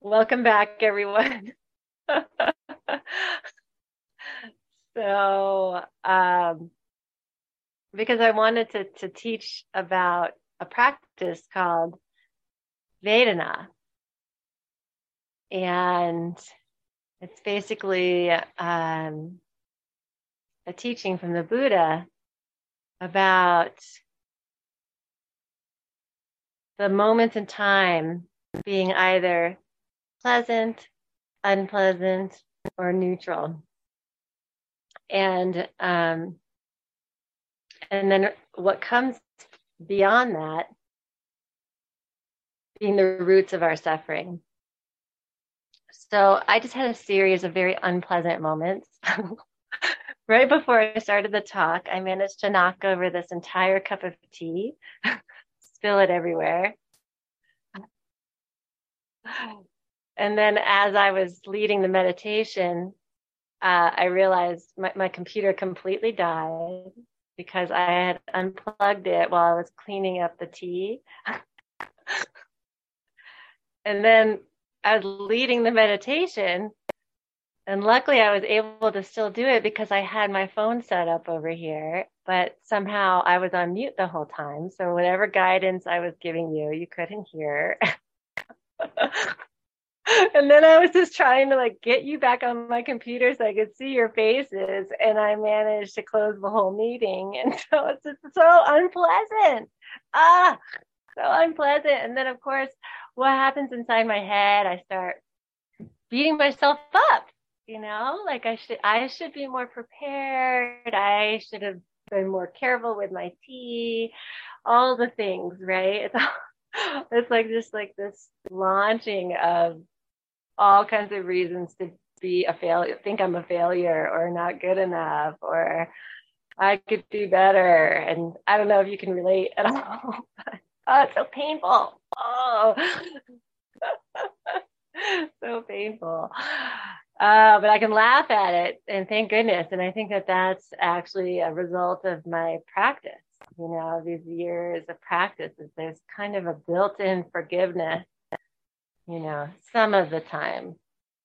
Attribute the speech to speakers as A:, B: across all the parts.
A: Welcome back, everyone. So, because I wanted to teach about a practice called Vedana, and it's basically a teaching from the Buddha about the moments in time being either pleasant, unpleasant, or neutral. And then what comes beyond that being the roots of our suffering. So I just had a series of very unpleasant moments. Right before I started the talk, I managed to knock over this entire cup of tea, spill it everywhere. And then as I was leading the meditation, I realized my computer completely died because I had unplugged it while I was cleaning up the tea. And then I was leading the meditation, and luckily I was able to still do it because I had my phone set up over here, but somehow I was on mute the whole time. So whatever guidance I was giving you, you couldn't hear. And then I was just trying to get you back on my computer so I could see your faces, and I managed to close the whole meeting. And so it's just so unpleasant. Ah, so unpleasant. And then of course, what happens inside my head, I start beating myself up, like I should be more prepared. I should have been more careful with my tea, all the things, right? It's like just like this launching of all kinds of reasons to be a failure, think I'm a failure or not good enough, or I could do better. And I don't know if you can relate at all. Oh, it's so painful. Oh, so painful. But I can laugh at it, and thank goodness. And I think that that's actually a result of my practice. These years of practice, is there's kind of a built-in forgiveness, some of the time.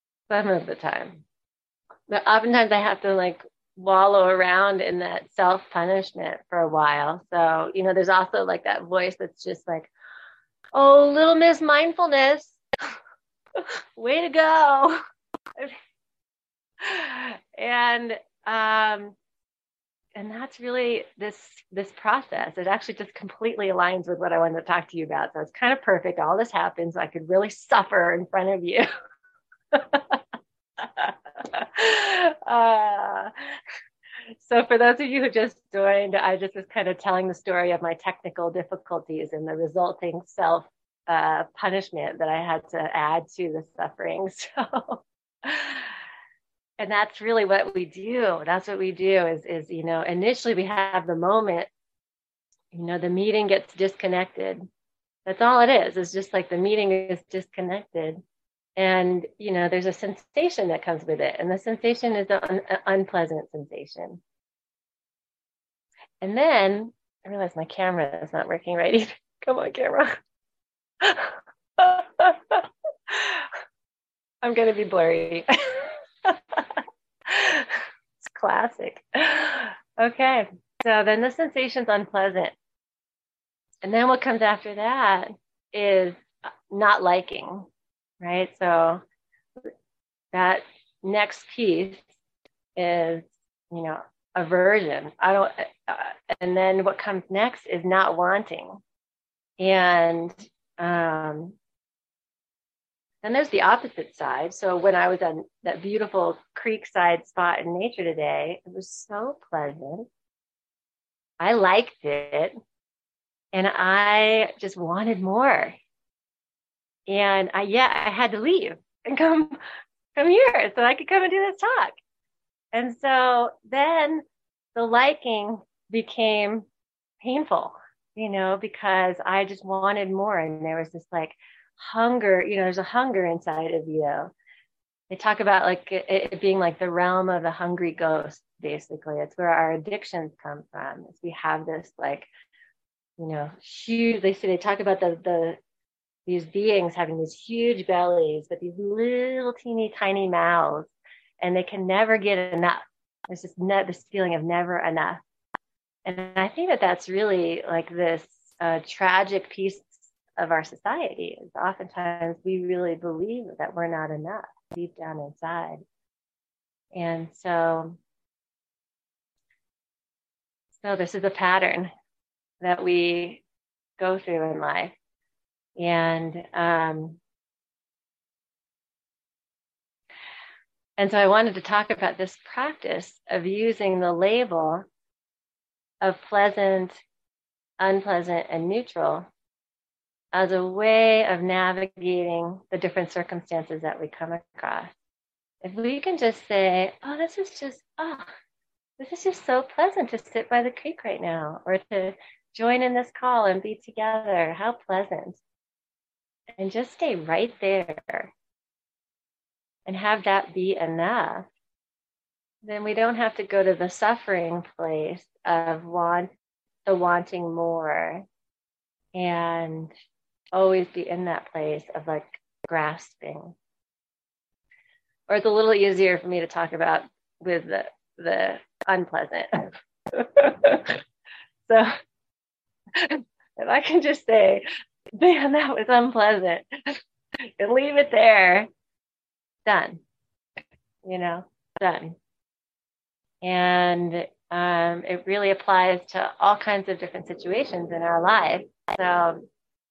A: But oftentimes I have to wallow around in that self-punishment for a while. So, there's also that voice that's just like, oh, little Miss Mindfulness, way to go. And and that's really this process. It actually just completely aligns with what I wanted to talk to you about. So it's kind of perfect. All this happens, so I could really suffer in front of you. uh, so for those of you who just joined, I just was kind of telling the story of my technical difficulties and the resulting self punishment that I had to add to the suffering. So, and that's really what we do. That's what we do is initially we have the moment, the meeting gets disconnected. That's all it is. It's just like the meeting is disconnected. And, there's a sensation that comes with it. And the sensation is an unpleasant sensation. And then I realize my camera is not working right either. Come on, camera. I'm going to be blurry. It's classic. Okay. So then the sensation's unpleasant. And then what comes after that is not liking, right? So that next piece is, aversion. And then what comes next is not wanting. And then there's the opposite side. So when I was on that beautiful creekside spot in nature today, it was so pleasant. I liked it. And I just wanted more. And I had to leave and come here so I could come and do this talk. And so then the liking became painful, because I just wanted more. And there was this hunger, there's a hunger inside of you. They talk about it being like the realm of the hungry ghost, basically. It's where our addictions come from. We have this huge, they talk about the these beings having these huge bellies, but these little teeny tiny mouths, and they can never get enough. There's just this feeling of never enough. And I think that that's really like this tragic piece of our society is oftentimes we really believe that we're not enough deep down inside. And so this is a pattern that we go through in life. And so I wanted to talk about this practice of using the label of pleasant, unpleasant, and neutral as a way of navigating the different circumstances that we come across. If we can just say, this is just so pleasant to sit by the creek right now, or to join in this call and be together. How pleasant. And just stay right there and have that be enough. Then we don't have to go to the suffering place of wanting more, and always be in that place of like grasping. Or it's a little easier for me to talk about with the unpleasant. So if I can just say, man, that was unpleasant, and leave it there, done, done. And it really applies to all kinds of different situations in our life. So,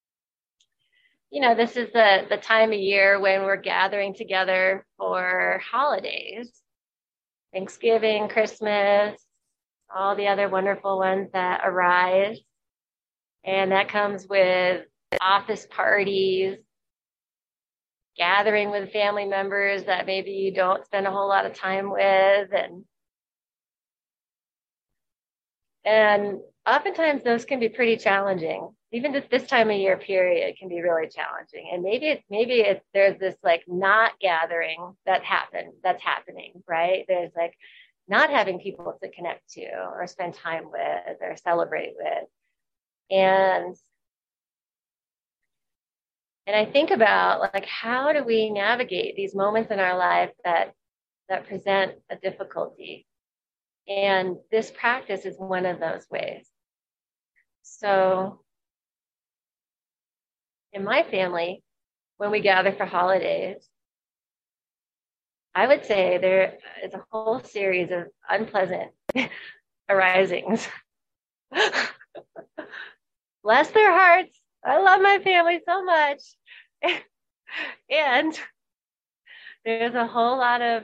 A: this is the time of year when we're gathering together for holidays, Thanksgiving, Christmas, all the other wonderful ones that arise. And that comes with office parties, gathering with family members that maybe you don't spend a whole lot of time with. And oftentimes those can be pretty challenging. Even this time of year period can be really challenging. And maybe there's this like not gathering that's happening, right? There's like not having people to connect to or spend time with or celebrate with. And I think about like, how do we navigate these moments in our life that present a difficulty? And this practice is one of those ways. So in my family, when we gather for holidays, I would say there is a whole series of unpleasant arisings. Bless their hearts. I love my family so much. And there's a whole lot of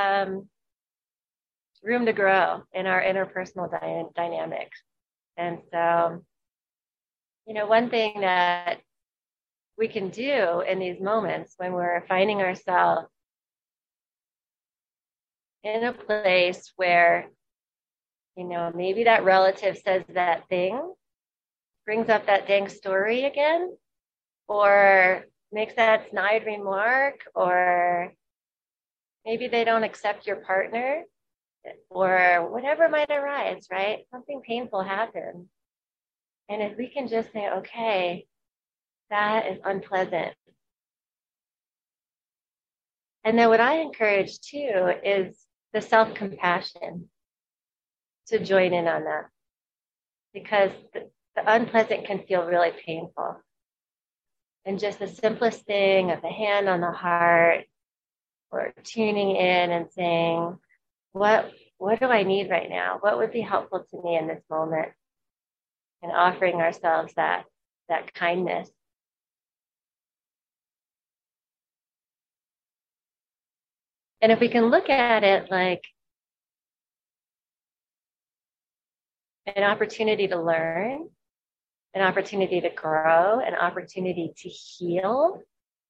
A: room to grow in our interpersonal dynamics. And so, one thing that we can do in these moments when we're finding ourselves in a place where, maybe that relative says that thing, brings up that dang story again, or makes that snide remark, or maybe they don't accept your partner, or whatever might arise, right? Something painful happened. And if we can just say, okay, that is unpleasant. And then what I encourage too is the self-compassion to join in on that, because the unpleasant can feel really painful. And just the simplest thing of the hand on the heart, or tuning in and saying, what do I need right now? What would be helpful to me in this moment? And offering ourselves that kindness. And if we can look at it like an opportunity to learn, an opportunity to grow, an opportunity to heal,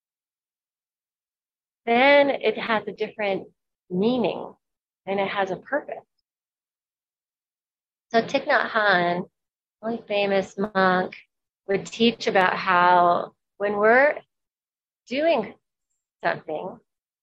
A: then it has a different meaning and it has a purpose. So Thich Nhat Hanh, a really famous monk, would teach about how when we're doing something,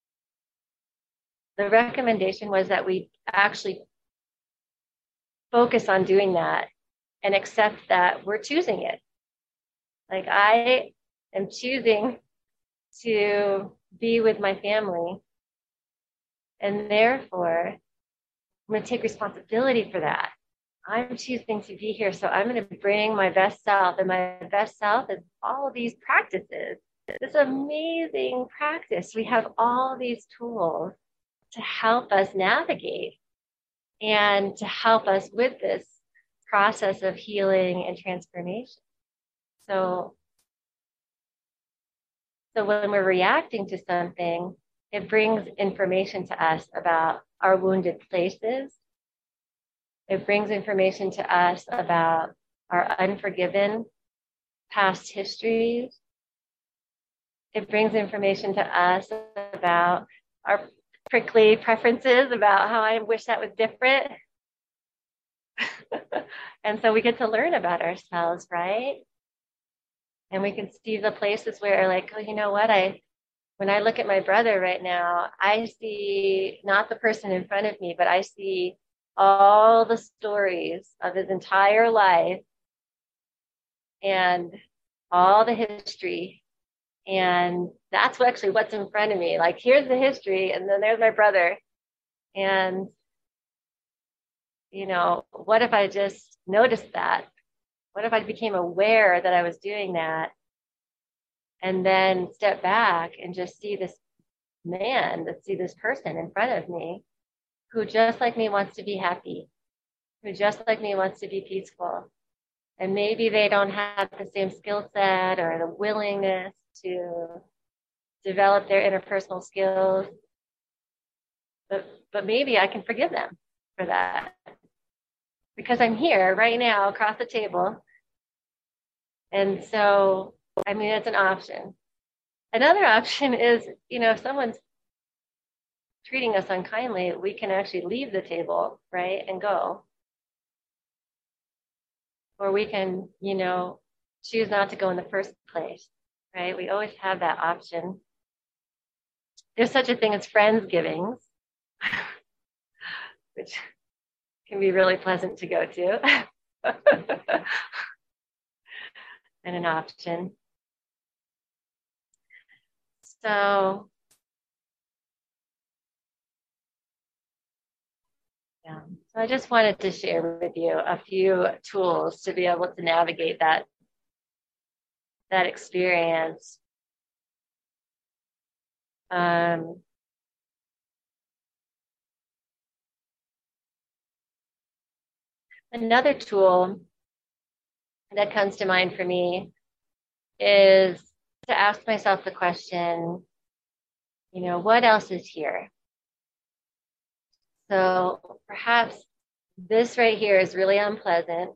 A: the recommendation was that we actually focus on doing that and accept that we're choosing it. Like, I am choosing to be with my family. And therefore, I'm going to take responsibility for that. I'm choosing to be here. So I'm going to bring my best self. And my best self is all of these practices. This amazing practice. We have all these tools to help us navigate and to help us with this process of healing and transformation. So when we're reacting to something, it brings information to us about our wounded places. It brings information to us about our unforgiven past histories. It brings information to us about our prickly preferences, about how I wish that was different. And so we get to learn about ourselves, right? And we can see the places where, like, oh, you know what? When I look at my brother right now, I see not the person in front of me, but I see all the stories of his entire life and all the history. And that's actually what's in front of me. Like, here's the history, and then there's my brother. And, what if I just noticed that? What if I became aware that I was doing that? And then step back and just see this man, see this person in front of me who just like me wants to be happy, who just like me wants to be peaceful. And maybe they don't have the same skill set or the willingness to develop their interpersonal skills. But maybe I can forgive them for that. Because I'm here right now across the table. And so, it's an option. Another option is, if someone's treating us unkindly, we can actually leave the table, right, and go. Or we can, choose not to go in the first place, right? We always have that option. There's such a thing as friendsgivings, which can be really pleasant to go to. And an option. So, yeah. So I just wanted to share with you a few tools to be able to navigate that experience. Another tool that comes to mind for me is to ask myself the question, what else is here? So perhaps this right here is really unpleasant.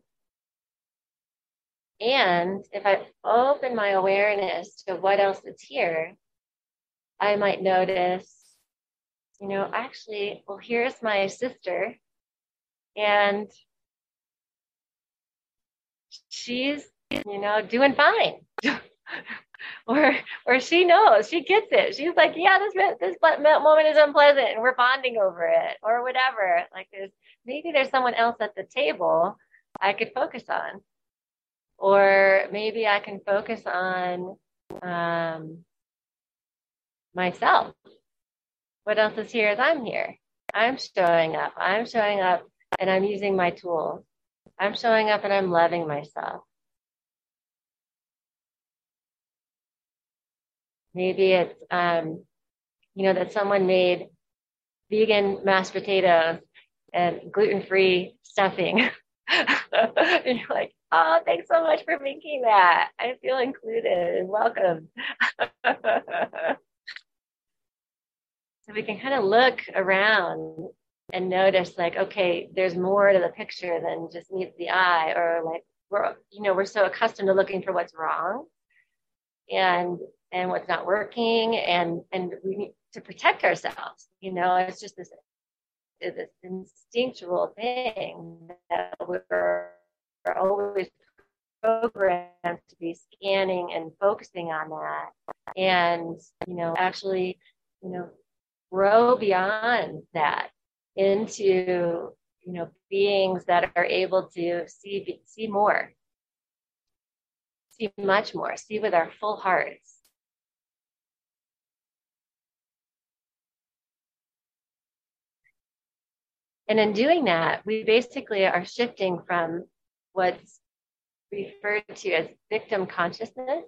A: And if I open my awareness to what else is here, I might notice, actually, well, here's my sister, and she's, doing fine. or she knows, she gets it. She's like, yeah, this moment is unpleasant and we're bonding over it, or whatever. Like maybe there's someone else at the table I could focus on. Or maybe I can focus on myself. What else is here as I'm here? I'm showing up and I'm using my tools. I'm showing up and I'm loving myself. Maybe it's, that someone made vegan mashed potatoes and gluten-free stuffing. And you're like, oh, thanks so much for making that. I feel included and welcome. So we can kind of look around and notice, like, okay, there's more to the picture than just meets the eye, or like we're so accustomed to looking for what's wrong and what's not working, and we need to protect ourselves. It's just this instinctual thing that we're always programmed to be scanning and focusing on that, and actually grow beyond that into beings that are able to see more see much more, see with our full hearts. And in doing that, we basically are shifting from what's referred to as victim consciousness,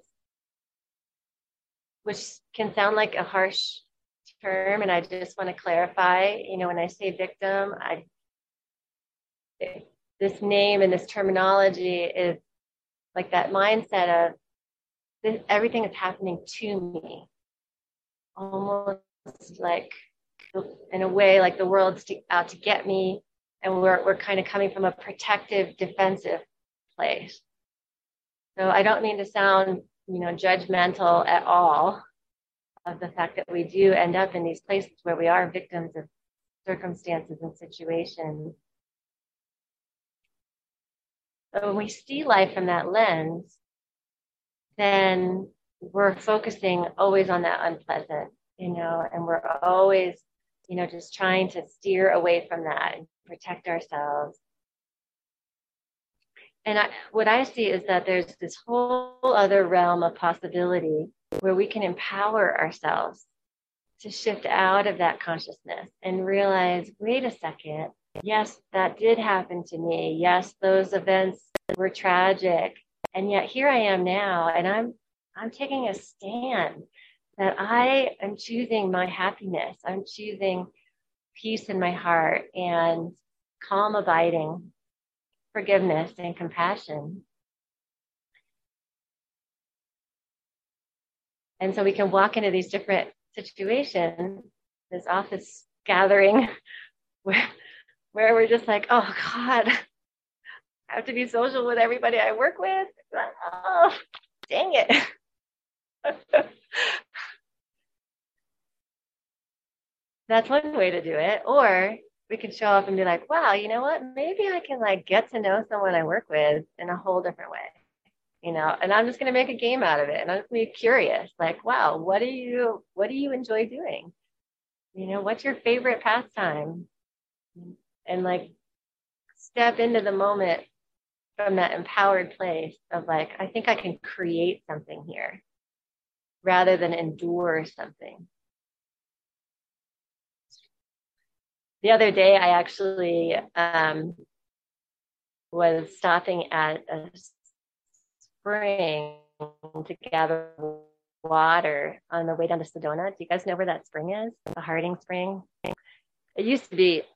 A: which can sound like a harsh term. And I just want to clarify, when I say victim, this name and this terminology is like that mindset of everything is happening to me, almost like in a way like the world's out to get me, and we're kind of coming from a protective, defensive place. So I don't mean to sound judgmental at all of the fact that we do end up in these places where we are victims of circumstances and situations. But when we see life from that lens, then we're focusing always on that unpleasant, and we're always, just trying to steer away from that and protect ourselves. And what I see is that there's this whole other realm of possibility where we can empower ourselves to shift out of that consciousness and realize, wait a second, yes, that did happen to me. Yes, those events were tragic. And yet here I am now, and I'm taking a stand that I am choosing my happiness. I'm choosing peace in my heart and calm abiding, forgiveness and compassion. And so we can walk into these different situations, this office gathering where we're just like, oh God, I have to be social with everybody I work with. Oh, dang it. That's one way to do it. Or we can show up and be like, wow, you know what? Maybe I can get to know someone I work with in a whole different way. And I'm just going to make a game out of it. And I'm just going to be curious, like, wow, what do you enjoy doing? What's your favorite pastime? And step into the moment from that empowered place of I think I can create something here rather than endure something. The other day, I actually was stopping at a spring to gather water on the way down to Sedona. Do you guys know where that spring is? The Harding Spring. It used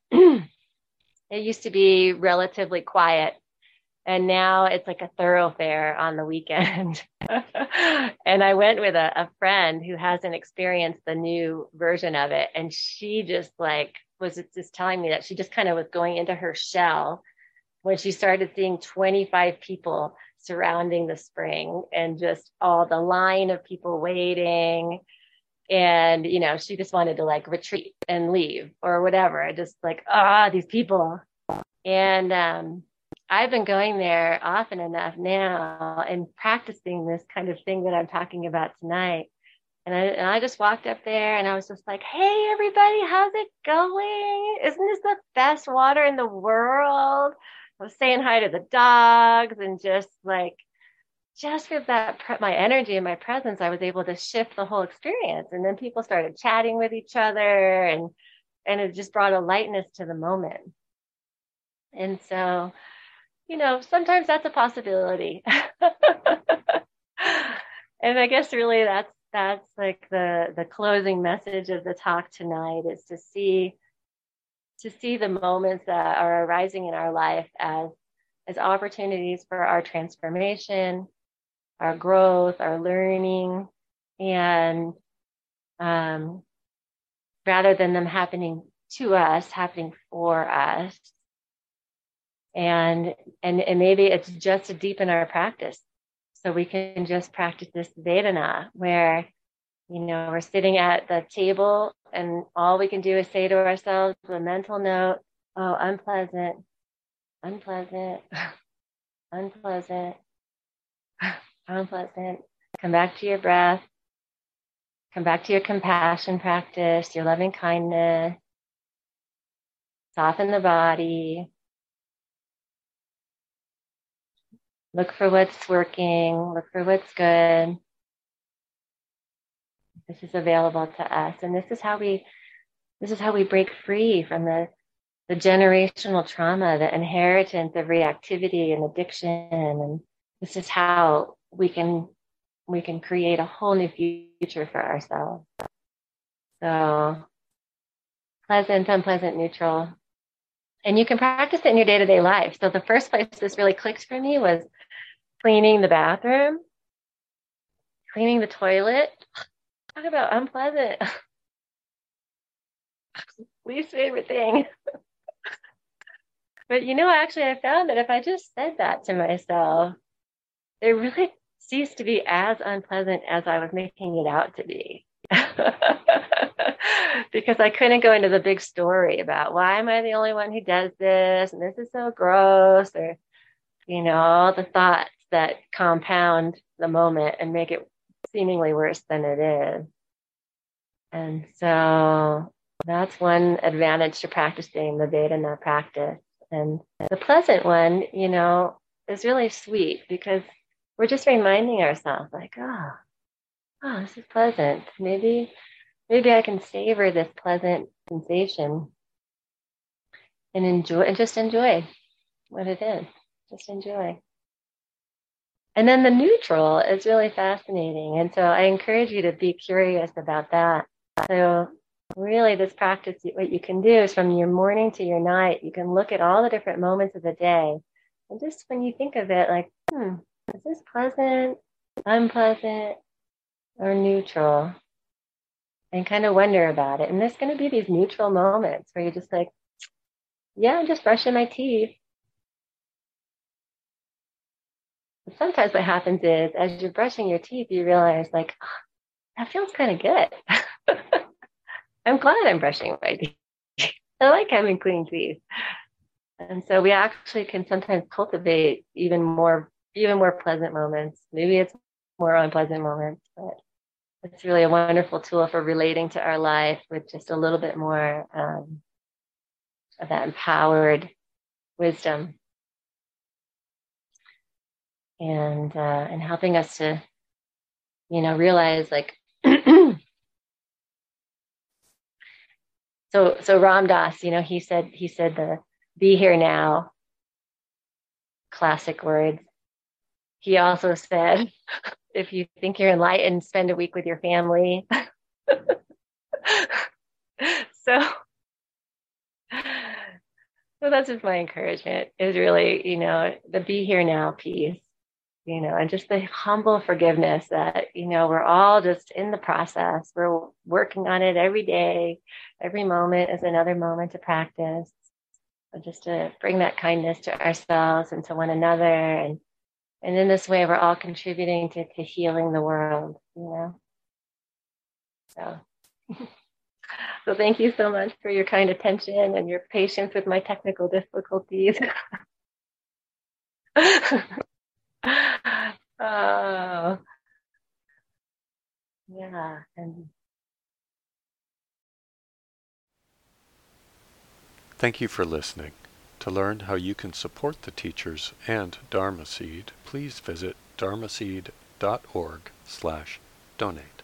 A: to be relatively quiet, and now it's like a thoroughfare on the weekend. And I went with a friend who hasn't experienced the new version of it, and she just was just telling me that she just kind of was going into her shell when she started seeing 25 people surrounding the spring and just all the line of people waiting. And, she just wanted to retreat and leave or whatever. Just these people. And I've been going there often enough now and practicing this kind of thing that I'm talking about tonight. And I just walked up there and I was just like, hey, everybody, how's it going? Isn't this the best water in the world? I was saying hi to the dogs and just with that, my energy and my presence, I was able to shift the whole experience. And then people started chatting with each other and it just brought a lightness to the moment. And so, sometimes that's a possibility. And I guess really that's the closing message of the talk tonight, is to see the moments that are arising in our life as opportunities for our transformation, our growth, our learning, and rather than them happening to us, happening for us. And maybe it's just to deepen our practice. So we can just practice this Vedana where, we're sitting at the table and all we can do is say to ourselves with a mental note, oh, unpleasant, unpleasant, unpleasant, unpleasant. Come back to your breath. Come back to your compassion practice, your loving kindness. Soften the body. Look for what's working, look for what's good. This is available to us. And this is how we break free from the generational trauma, the inheritance of reactivity and addiction. And this is how we can create a whole new future for ourselves. So pleasant, unpleasant, neutral. And you can practice it in your day-to-day life. So the first place this really clicked for me was cleaning the bathroom, cleaning the toilet. Talk about unpleasant. Least favorite thing. But actually I found that if I just said that to myself, it really ceased to be as unpleasant as I was making it out to be. Because I couldn't go into the big story about why am I the only one who does this and this is so gross, or all the thoughts that compound the moment and make it seemingly worse than it is. And so that's one advantage to practicing the Vedana practice. And the pleasant one, is really sweet because we're just reminding ourselves like, oh, this is pleasant. Maybe I can savor this pleasant sensation and just enjoy what it is. Just enjoy. And then the neutral is really fascinating. And so I encourage you to be curious about that. So really this practice, what you can do is from your morning to your night, you can look at all the different moments of the day. And just when you think of it, like, is this pleasant, unpleasant, or neutral? And kind of wonder about it. And there's going to be these neutral moments where you're just like, yeah, I'm just brushing my teeth. But sometimes what happens is as you're brushing your teeth, you realize like, that feels kind of good. I'm glad I'm brushing my teeth. I like having clean teeth. And so we actually can sometimes cultivate even more pleasant moments. Maybe it's more unpleasant moments, but it's really a wonderful tool for relating to our life with just a little bit more of that empowered wisdom, and helping us to, realize like. So Ram Dass, he said the be here now, classic words. He also said, if you think you're enlightened, spend a week with your family. So that's just my encouragement, is really, the be here now piece, and just the humble forgiveness that, we're all just in the process. We're working on it every day. Every moment is another moment to practice. So just to bring that kindness to ourselves and to one another. And in this way, we're all contributing to healing the world, So. So thank you so much for your kind attention and your patience with my technical difficulties. Oh, yeah.
B: Thank you for listening. To learn how you can support the teachers and Dharma Seed, please visit dharmaseed.org/donate.